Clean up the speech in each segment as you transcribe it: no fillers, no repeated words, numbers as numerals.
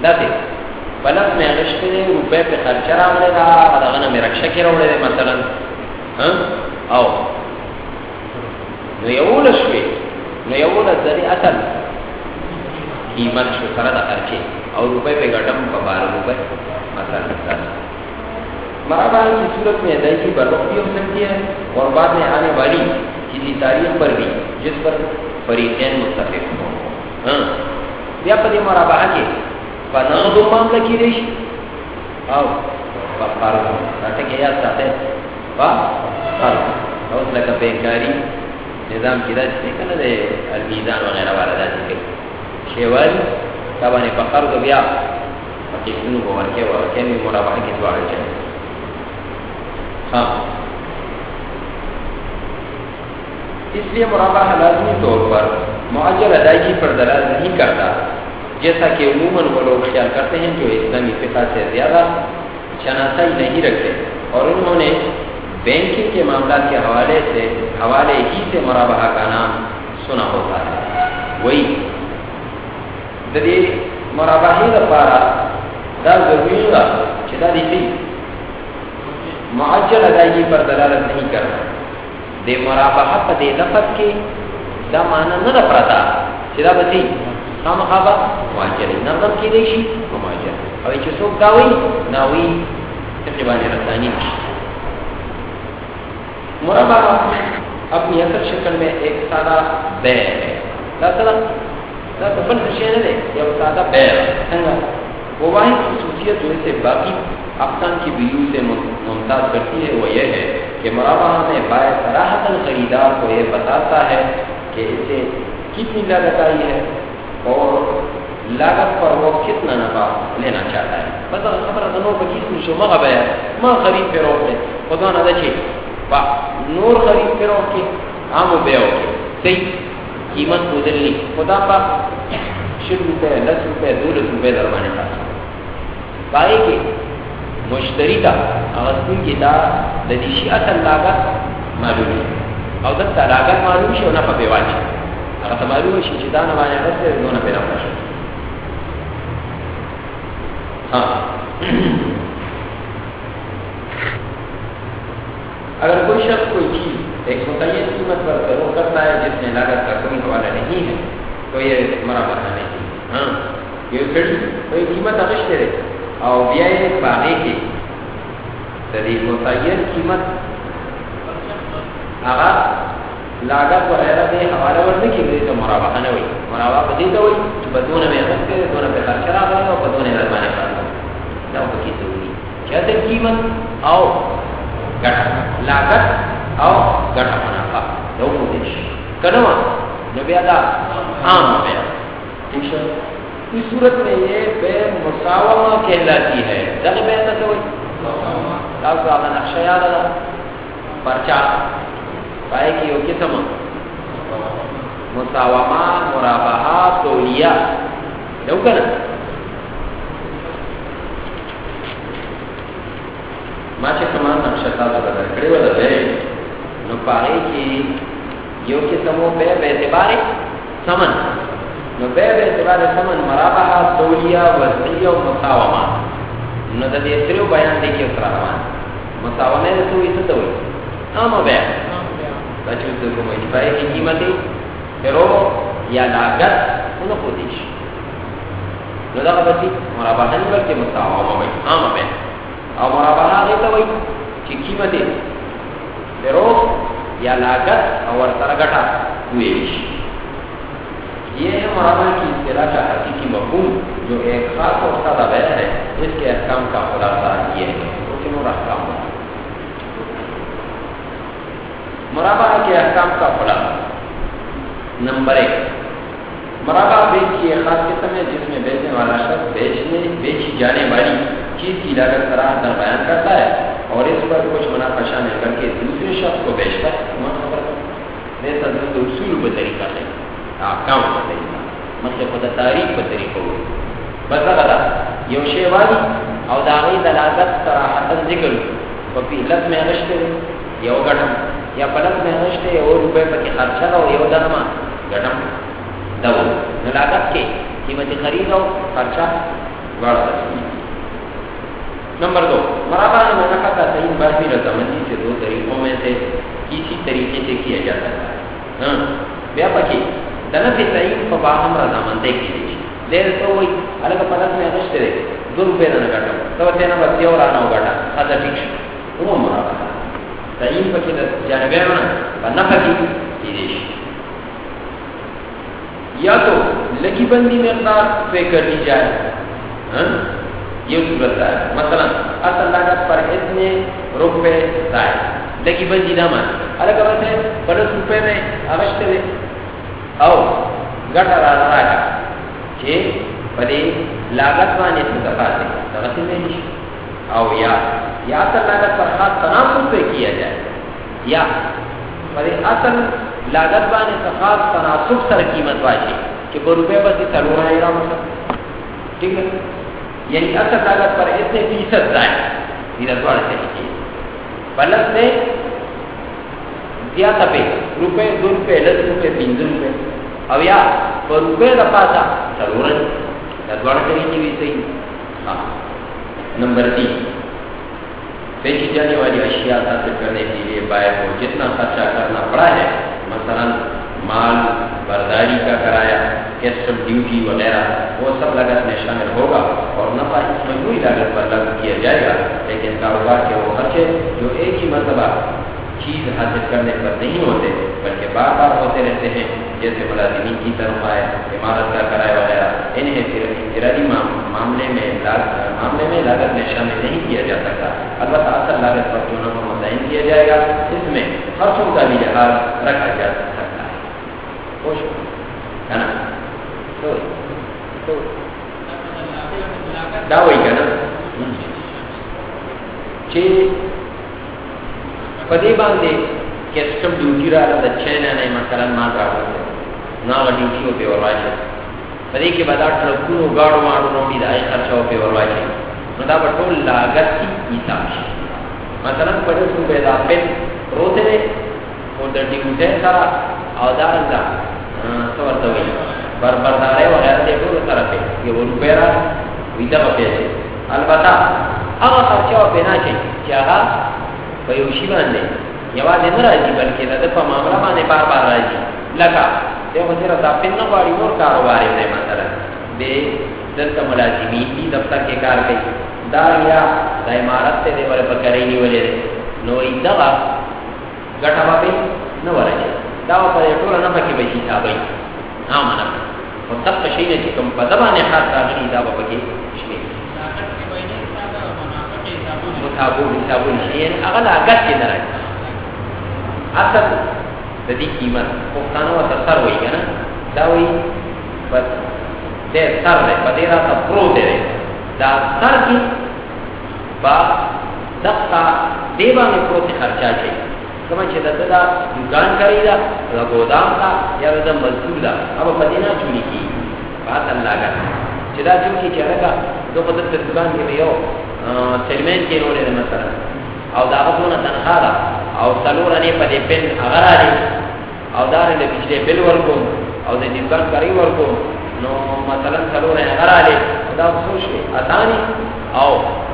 داته بلد میں غشتے دے روپے پہ خرچہ راغلے دا ادغنا میں رکشہ کی روڑے دے مثلا او نو یول شوی نو یول ذری اصل قیمت شو سره دا خرچے اور روپے پہ گٹم پا 12 روپے مثلا مرابع کی صورت میں ادائی کی برخ بھی ہو سکتی ہے اور بعد میں آنے والی کسی تاریخ پر بھی جس پر فریقین متفق ہو یا پدی مرابع کے فنغدو معاملہ کی ریش او فقرد راٹھے کہ یاد ساتے فقرد اوز لکا بیکاری نظام کی دا جسے کنا دے المیزان وغیرہ والا دا جسے شیوالی تابانی فقرد بیا فقیقنو کو ورکے میں مرابع کی دوار چاہے اس لیے مرابع لازمی طور پر معجل ادائیگی پر دلالت نہیں کرتا جیسا کہ عموماً وہ لوگ خیال کرتے ہیں جو اسلامی فقہ سے زیادہ شناسائی نہیں رکھتے اور انہوں نے بینکنگ کے معاملات کے حوالے ہی سے مرابع کا نام سنا ہوتا ہے وہی ددی مرابع ہی دپارا دا ضروری دا چدا دیتی معجل ادائیگی پر دلالت نہیں کرتا دے مرابع پا دے لفظ کے دا معنی نہ پرتا چدا بسی خام خوابا معجلی نظم کی دیشی و معجل اوی چو سوک داوی ناوی تقریبان رسانی کی مرابع اپنی اصل شکل میں ایک سادہ بے ہے لا تفل حشین دے یا سادہ بے سنگا وہ واحد خصوصیت جو اسے باقی اقسام کی بیو سے ممتاز کرتی ہے وہ یہ ہے کہ مرابع میں باعث صراحتاً خریدار کو یہ بتاتا ہے کہ اسے کتنی لاگت آئی ہے اور لاگت پر وہ کتنا نفع لینا چاہتا ہے پتہ خبر دنو بکیس نشو مغب ہے ما خرید فروخت ہے خدا نہ دچے با نور خرید فروخت کی عام و بیعو کی صحیح قیمت بدلنی خدا پا 10 روپے 10 روپے 2 روپے درمانے کا بائی کہ مشتری کا اغسطن کی دا لدیشی اصل لاگت معلوم ہے او دتا لاگت معلوم شو نفع بیواجی اگر تمہاری شی چې دا نه باندې راځي نو نه پیدا کړئ اگر کوئی شخص کوئی چیز ایک متعین قیمت پر فروخت کرتا ہے جس میں لاگت کا کوئی حوالہ نہیں ہے تو یہ مرابع نہیں یہ پھر کوئی قیمت اغشتے رہے اور بیائے باغے کے تدیر متعین قیمت آغاز لاگت وغیرہ دے حوالہ ورنے کی وجہ سے مرابع نہ ہوئی مرابع بدیتا ہوئی بدون میں خرچ کرے دونوں پہ خرچ کرا گئے اور بدون رضانے کا نہ وہ کی ضروری کہتے قیمت آؤ گٹھا لاگت آؤ گٹھا منافع دو دیش کنوا نبی ادا عام بے ٹھیک ہے اس صورت میں یہ بے مساومہ کہلاتی ہے جب بے نہ ہوئی لاز کا نقشہ یاد آ پرچا پائے کہ وہ قسم مساومہ مرابحہ تولیہ لو کنا ماچے کمان نقشہ تازہ بدر کڑے والا بے نو پائے کہ یہ قسم وہ بے اعتبار سمن نو بے اعتبار سمن مرابحہ تولیہ وزنیہ و مساومہ نو دا دیتریو بیان دیکھے اترا روان مساومہ نے تو اسے دوئی اما بے بچوں کو مجھے کی قیمتیں پھرو یا لاگت انہوں کو دیش نو دا بسی مرابحہ نہیں بلکہ مساومہ بھائی عام بے اور مرابحہ دیتا ہوئی کہ قیمتیں پھرو یا لاگت اور ترگٹا ہوئے یہ ہے مرابحہ کی اصطلاح کا حقیقی مفہوم جو ایک خاص اور سادہ بیان ہے اس کے احکام کا خلاصہ یہ ہے لیکن وہ احکام ہے مرابحہ کے احکام کا خلاصہ نمبر 1 مرابحہ بیچ کی ایک خاص قسم ہے جس میں بیچنے والا شخص بیچی جانے والی چیز کی لاگت صراحتاً بیان کرتا ہے اور اس پر کچھ منافع شامل کر کے دوسرے شخص کو بیچتا ہے ویسا اصول پر طریقہ نہیں احکام پر طریقہ مطلب خدا تاریخ پر طریقہ ہوئی بس اگر یہ شے والی اور داغی دلاغت صراحتاً ذکر پپی لفظ میں غشتے یا گٹھم یا پلک میں غشتے اور روپے پر کی خرچہ ہو یا درما گٹھم دو نلاغت کے قیمت خرید ہو خرچہ دوڑا تصویر. نمبر 2 مرابہ منافع کا تعین باہمی رضامندی سے 2 طریقوں میں سے کسی طریقے سے کیا جا سکتا ہے. ہاں بیاپکی دنف تعین کو باہم رضامندی کی دیجیے دیر تو وہی الگ پلس میں نشتے دے 2 روپے نہ گٹا تو تینا بس اور آنا گٹا خاصا ٹھیک ہے وہ مرابہ تعین پکی جانبے میں نفع کی دیجیے یا تو لگی بندی مقدار پے کر دی جائے. ہاں یہ صورت ہے مثلا اصل لاگت پر اتنے روپے دائیں لگی بندی نہ مان الگ بات ہے 50 روپے میں آغشتے دے او گٹا رہا ہے کہ بڑے لاگت وانے تو دفع دے دغتی میں نہیں او یا اصل لاگت پر خاص تناسب پہ کیا جائے یا بڑے اصل لاگت وانے تو خاص تناسب سر قیمت واجی کہ وہ روپے بس ہی سلو رہے گا مطلب ٹھیک ہے یعنی اصل لاگت پر اتنے فیصد دائیں یہ دوڑ سے لکھی پلس میں زیادہ پہ روپے 2 روپے 10 روپے 3 روپے اب یا پر روپے دفعہ تھا سلو رہے دوڑ سے لکھی بھی صحیح. ہاں نمبر 3 بیچی جانے والی اشیاء حاصل کرنے کے لیے بائع کو جتنا خرچہ کرنا پڑا ہے مثلا مال برداری کا کرایہ کسٹم ڈیوٹی وغیرہ وہ سب لاگت میں شامل ہوگا اور نفع اس مجموعی لاگت پر لاگو کیا جائے گا. لیکن کاروبار کے وہ خرچے جو ایک ہی مرتبہ چیز حاصل کرنے پر نہیں ہوتے بلکہ بار بار ہوتے رہتے ہیں جیسے ملازمین کی تنخواہ عمارت کا کرایہ وغیرہ انہیں پھر انفرادی معاملے میں لاگت میں شامل نہیں کیا جا سکتا. البتہ اصل لاگت پر جو نفع متعین کیا جائے گا اس میں خرچوں کا بھی لحاظ رکھا جا سکتا ہے. خوش ہے نا تو دعوی کا نا پدے باندھے کسٹم ڈیوٹی رہا تھا 6 مہینے مثلا مان رہا ہوتے نہ ڈیوٹی ہوتے اور واجب پدے کے بعد ٹرکوں گاڑوں واڑوں نوڑی دائیں خرچہ ہوتے اور واجب نہ بٹول لاگت کی حساب مثلا 50 روپے دا پن روتے رہے اور در ڈیوٹی سارا اوزار دا سور دوئی بردارے وغیرہ دے دو طرف ہے یہ وہ روپے رہا ویدہ پیسے البتہ اگر خرچہ ہو پینا چاہیے چاہا پیوشی باندے یواز نہ راجی بلکہ دفع معاملہ باندے بار بار راجی لگا دیکھو صرف دا پن نہ باری اور کاروباری دے مثلا دے دلتا ملازمی دی دفتر کے کار گئی دار یا دا عمارت تے دے ورے پکرے نہیں ولے دے نوئی دغا گٹھا باپی نہ ورجی داو پر اٹولا نہ پکی بشی تابئی نام نہ اور تب پشینے چکم پدبانے خاص تاغنی داو پکی شکے متابو حسابو نشین اغل آگت کے درج اصل دی قیمت پختانو اصل سر ہوئی گا نا داوئی بس دے سر رہے پدیرہ تا پرو دے رہے دا سر کی با دقا دیبا میں پرو سے خرچہ چاہیے سمجھ چھے دا دکان کری دا گودام دا یا دا مزدور دا اب پدینا چونی کی بات اللہ کا چدا چونی چلے گا دو قدر دکان کے لیے سلمین کے نوڑے مثلا او داغتونا تنخواہ دا او سلورانی پا دے پن اغراری او دارے دے پچھلے بل ورکو او دے دکان کری ورکو نو مثلا سلورانی اغراری دا سوچ لے آسانی او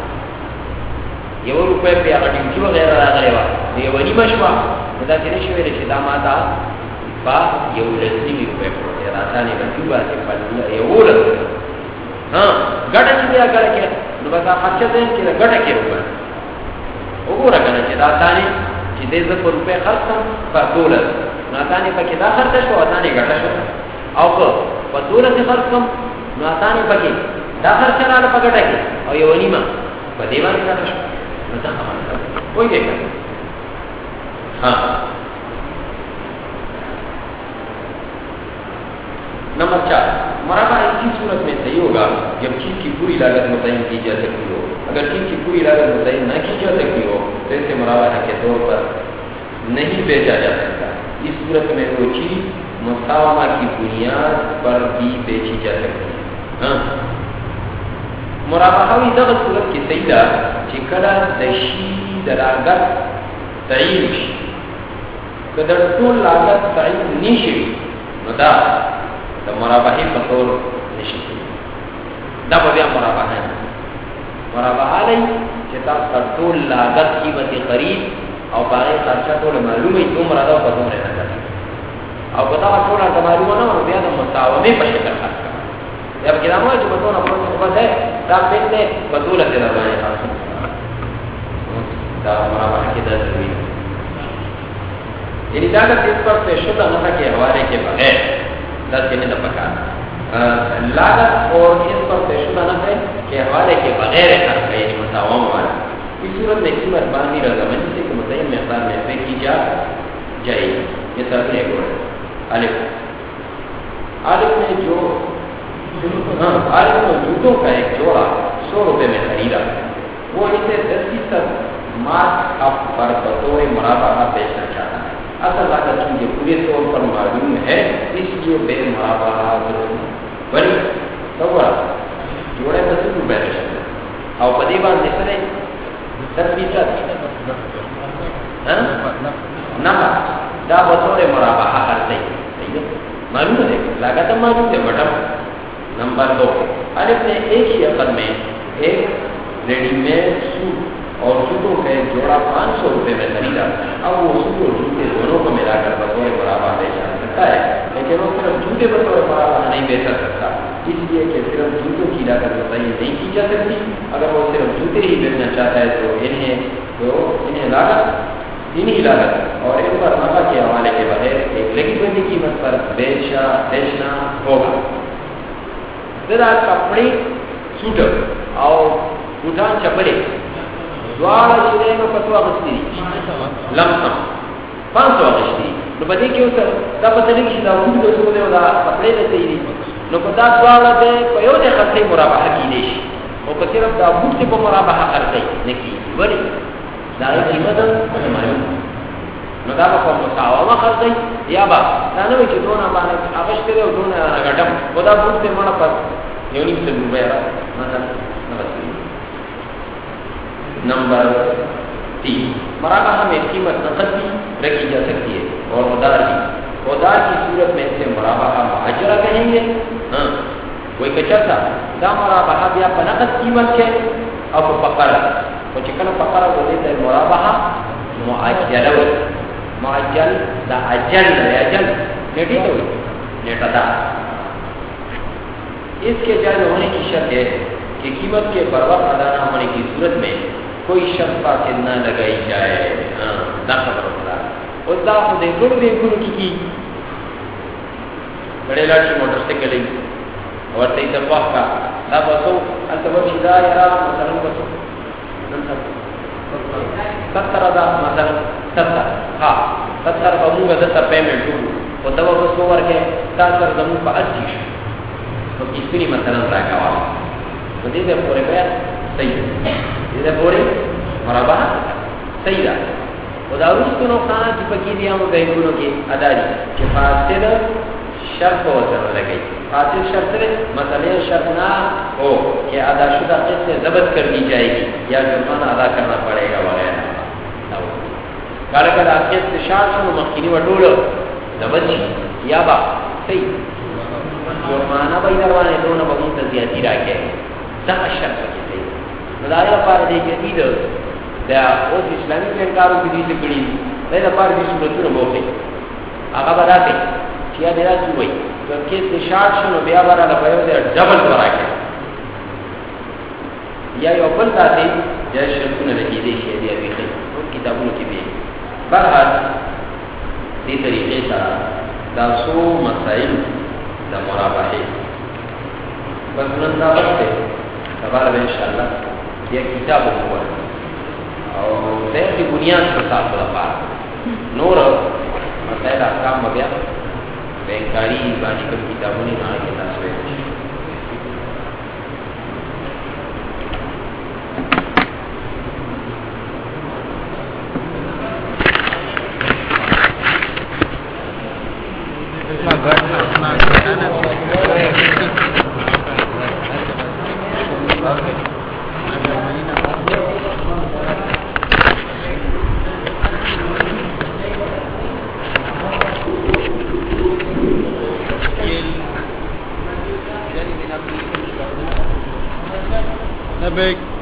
یو روپے پہ اگر ڈیوٹی وغیرہ راغلے وا یہ ونی مشوا دا چنشی ویلے چی دا ماتا با یو لسنی روپے پر آسانی بندی باتے پڑھنی یو لسنی ہاں گڑا چی دیا گڑا کیا نو بس خرچہ دیں کہ گڑا کیا روپے او رکھنا چی دا آسانی چی دے زفر روپے خرچ کن پر دولت نو آسانی پا دا خرچہ شو آسانی گڑا شو او پا دولت خرچ کن نو آسانی پا دا خرچہ رالا پا گڑا کیا او یو نیمہ پا دیوانی گڑا شو نو دا خمان کر کوئی دیکھا ہاں نمبر 4 مرابع اسی صورت میں صحیح ہوگا جب چیز کی پوری لاگت متعین کی جا سکتی ہو. اگر چیز کی پوری لاگت متعین نہ کی جا سکتی ہو تو اسے مرابع کے طور پر نہیں بیچا جا سکتا. اس صورت میں وہ چیز مساومہ کی بنیاد پر بھی بیچی جا سکتی ہے. ہاں مرابع ہوئی دغه صورت کی صحیح ده چې کله د شی د لاگت تعین شي کله ټول لاگت تعین نشي نو دا د مرابحې په طور نشي. دا بیا مرابحه نه مرابحه لای چې تاسو ټول لاګت قیمت خرید او باندې خرچه ټول معلومه ای عمر دا په دومره نه کوي او کدا ټول دا معلومه نه نو بیا د مساومه په شکل خرڅ یا به کلامه چې په ټول په څه ده دا په بدوله کې راځي تاسو دا مرابحه کې دا ضروري یعنی دا د اس پر پیشوده نه کې حواله کې بغیر دا څنګه د پکا لاگت اور اس پر پیشوده نہ ہے کہ حوالے کے بغیر خرچ ہے یعنی مساوم والا اس صورت میں قیمت باندھی رضامندی سے کہ متعین مقدار میں پے کی جائے یہ سب نے بولا الف نے جو الف نے جوتوں کا ایک جوڑا 100 روپے میں خریدا وہ اسے 10% مارک اپ پر بطور مرابحہ بیچنا چاہتا ہے اصل لاگت چونکہ پورے طور پر معلوم ہے اس لیے بے مرابحہ بڑی سوال جوڑے بسو روپے رشتے او پدی باندې سره 10% نفع دا بطور مرابحہ خرڅي معلوم ہے لاگت معلوم ہے بٹا نمبر 2 الف نے ایک ہی عقد میں ایک ریڈی میڈ سوٹ اور سوٹوں کا ایک جوڑا 500 روپے میں خریدا اب وہ سوٹ اور جوتے دونوں کو ملا کر بطور مرابحہ بیچا سکتا ہے لیکن وہ صرف جوتے بطور مرابحہ نہیں بیچ سکتا اس لیے کہ صرف جوتوں کی لاگت متعین نہیں کی جا سکتی اگر وہ صرف جوتے ہی بیچنا چاہتا ہے تو انہیں لاگت اور ان پر نفع کے حوالے کے بغیر ایک لگی بندی قیمت پر بیچنا ہوگا ذرا کپڑے سوٹ اور بوٹان چپلے دوار چلے میں پتوا غستی لمسم 500 غستی نو بدی کیوں سر دا پتہ نہیں کہ دا خود دوسروں نے دا کپڑے لیتے ہی نو پتا دوار دے پیو دے خرچے مرابحہ کی دیش اور صرف دا بوٹ سے کو مرابحہ خرچے نکی ولی دا قیمت معلوم نو دا په مساومه خرڅي یا با دا نو چې دونه باندې اغشته او دونه غټم خدا بوت ته مونږ پر یو نیم څه روپیا مثلا نمبر 3 مرابحہ میں قیمت نقد بھی رکھی جا سکتی ہے اور ادار بھی ادار کی صورت میں اسے مرابحہ معاجرہ کہیں گے ہاں کوئی کچا تھا دا مرابحہ بیا په نقد قیمت کے او فقرہ او چې کله فقرہ کو دیتا ہے مرابحہ معجل دا اجل نیٹی تو نیٹا دا اس کے جائز ہونے کی شرط ہے کہ قیمت کے بروقت ادا نہ ہونے کی صورت میں کوئی شرط فاصل نہ لگائی جائے دا خبر ہوتا اور دا خود گڑ کی بڑے لاٹھی موٹر سائیکل اور تی تفاق کا دا بسو التبب شدا یا مثلا بسو 70,000 مثلا 70 ہاں 70 بمونگا دتا پیمنٹ ہو و دوا بسو ورکے تاثر دمون پا 80 شو تو کسکنی مثلا راکاوا تو دیده پورے بیان صحیح دیده پورے مرابحہ صحیح دا و دا روز کو نقصانات کی پکی دیامو گئنگونو کی اداری کہ فاسد شرط ہو سر لگئی فاسد شرط مثلا شرط نہ ہو کہ ادا شدہ قسط سے ضبط کر دی جائے گی یا جرمانہ ادا کرنا پڑے گا وغیرہ کالا کالا قسط شرط سنو مخینی و ڈولو ضبط یا با صحیح جرمانہ بای دروانے دونوں بگون تزیادی راکے دا شرط کی صحیح مدارہ پار دے کے دید دا اوز اسلامی پینکاروں کی دیتے کڑی دا پار دی صورتوں بوکے آقا بداتے کیا میرا چوئی تو قسط شرط سنو بیا بارا لپایو دے ڈبل دراکے یا یو بل داتے جائے شرطوں لگی دے شیدی ابھی خیل ان کتابوں کی بھی برحال دی طریقے سارا دا سو مسائل دا مرابحے بس نندا وقت ہے سوال ہے انشاءاللہ یہ کتاب ہوا اور دیر کی بنیاد پر صاحب دفار نور مسائل احکام مبیا بینکاری بانی کم کتابوں نے نہ کے تصویر لبیک